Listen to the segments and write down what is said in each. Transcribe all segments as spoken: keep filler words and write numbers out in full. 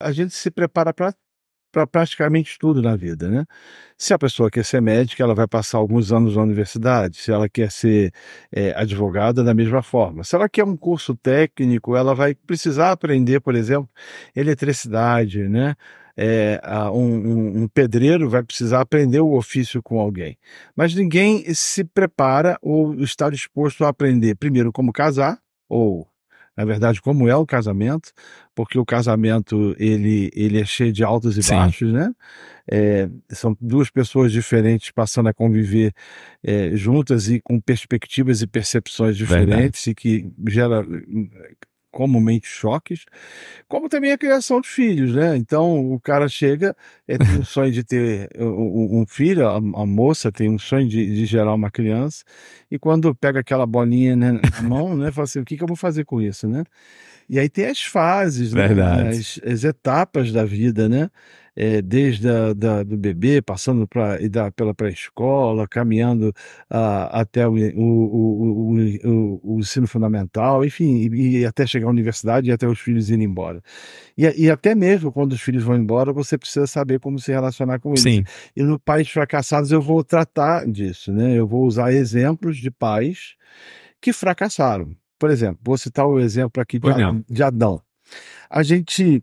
a gente se prepara para para praticamente tudo na vida, né. Se a pessoa quer ser médica, ela vai passar alguns anos na universidade, se ela quer ser, eh, advogada, da mesma forma. Se ela quer um curso técnico, ela vai precisar aprender, por exemplo, eletricidade, né, eh, ah, um um um pedreiro vai precisar aprender o ofício com alguém. Mas ninguém se prepara ou está disposto a aprender, primeiro, como casar, ou, na verdade, como é o casamento, porque o casamento ele ele é cheio de altos e Sim. baixos, né. Eh, são duas pessoas diferentes passando a conviver, eh, juntas e com perspectivas e percepções Verdade. diferentes e que gera, hum, comumente choques, como também a criação de filhos, né. Então o cara chega, eh, tem o sonho de ter u u um filho, a a moça tem um sonho de de gerar uma criança, e quando pega aquela bolinha, né, na mão, né, fala assim: "O que que eu vou fazer com isso?", né. E aí tem as fases, né, Verdade. as as etapas da vida, né, eh, desde a da do bebê, passando pra e da pela pré-escola, caminhando, a até o e o o o e o o ensino fundamental, enfim, e e até chegar à universidade e até os filhos irem embora. E a e até mesmo quando os filhos vão embora, você precisa saber como se relacionar com eles. Sim. E no Pais Fracassados eu vou tratar disso, né, eu vou usar exemplos de pais que fracassaram. Por exemplo, vou citar o exemplo aqui de Pois A não. de Adão. A gente,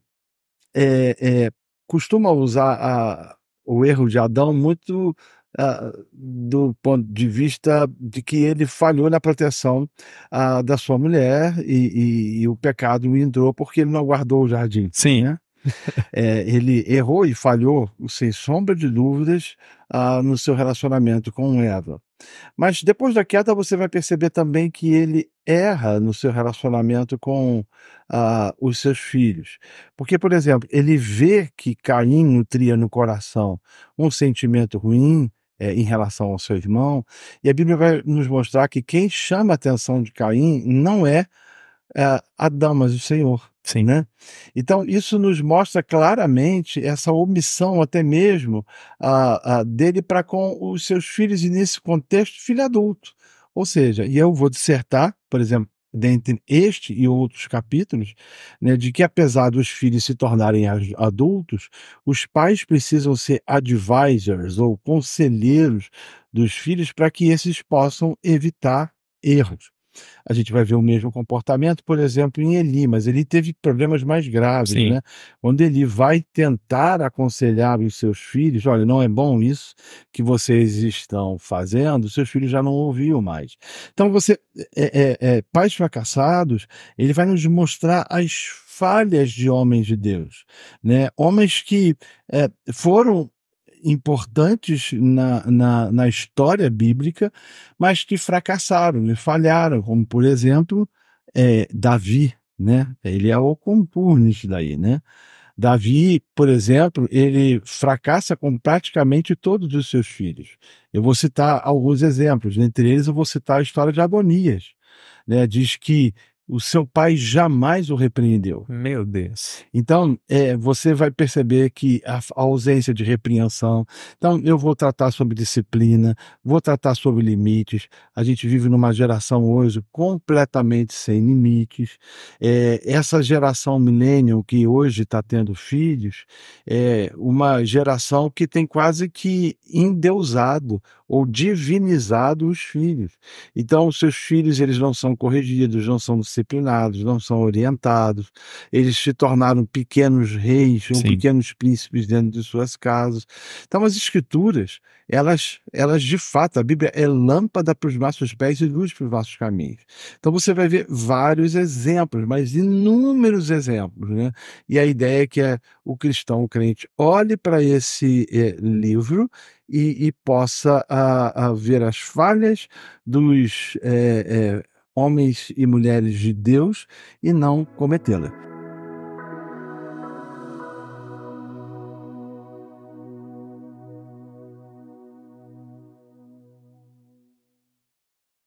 eh eh, costuma usar a o erro de Adão muito, ah, do ponto de vista de que ele falhou na proteção, ah, da sua mulher e e e o pecado entrou porque ele não guardou o jardim, Sim. né. Eh, ele errou e falhou, sem sombra de dúvidas, ah, no seu relacionamento com Eva. Mas depois da queda você vai perceber também que ele erra no seu relacionamento com, ah, os seus filhos. Porque, por exemplo, ele vê que Caim nutria no coração um sentimento ruim, eh, em relação ao seu irmão, e a Bíblia vai nos mostrar que quem chama a atenção de Caim não é, eh, Adão, mas o Senhor, Sim. né. Então isso nos mostra claramente essa omissão até mesmo, ah ah, dele para com os seus filhos e nesse contexto, filho adulto. Ou seja, e eu vou dissertar, por exemplo, dentre este e outros capítulos, né, de que apesar dos filhos se tornarem aju adultos, os pais precisam ser advisors ou conselheiros dos filhos para que esses possam evitar erros. A gente vai ver o mesmo comportamento, por exemplo, em Eli, mas Eli teve problemas mais graves, Sim. né. Quando Eli vai tentar aconselhar os seus filhos: "Olha, não é bom isso que vocês estão fazendo", os seus filhos já não ouviam mais. Então você eh eh eh, Pais Fracassados, ele vai nos mostrar as falhas de homens de Deus, né, homens que, eh, foram importantes na na na história bíblica, mas que fracassaram e falharam, como por exemplo, eh, Davi, né, ele é o concurso nisso daí, né. Davi, por exemplo, ele fracassa com praticamente todos os seus filhos. Eu vou citar alguns exemplos, dentre eles eu vou citar a história de Adonias, né, diz que o seu pai jamais o repreendeu. Meu Deus. Então, eh, você vai perceber que a f a ausência de repreensão. Então eu vou tratar sobre disciplina, vou tratar sobre limites. A gente vive numa geração hoje completamente sem limites. Eh, essa geração millennial que hoje está tendo filhos, é uma geração que tem quase que endeusado ou divinizado os filhos. Então os seus filhos, eles não são corrigidos, não são disciplinados, não são orientados, eles se tornaram pequenos reis ou Sim. pequenos príncipes dentro de suas casas. Então as escrituras, elas elas de fato, a Bíblia é lâmpada para os nossos pés e luz para os nossos caminhos. Então você vai ver vários exemplos, mas inúmeros exemplos, né. E a ideia é que, eh, o cristão, o crente, olhe para esse, eh, livro e e possa, ah ah, ver as falhas dos, eh eh, homens e mulheres de Deus e não cometê-la.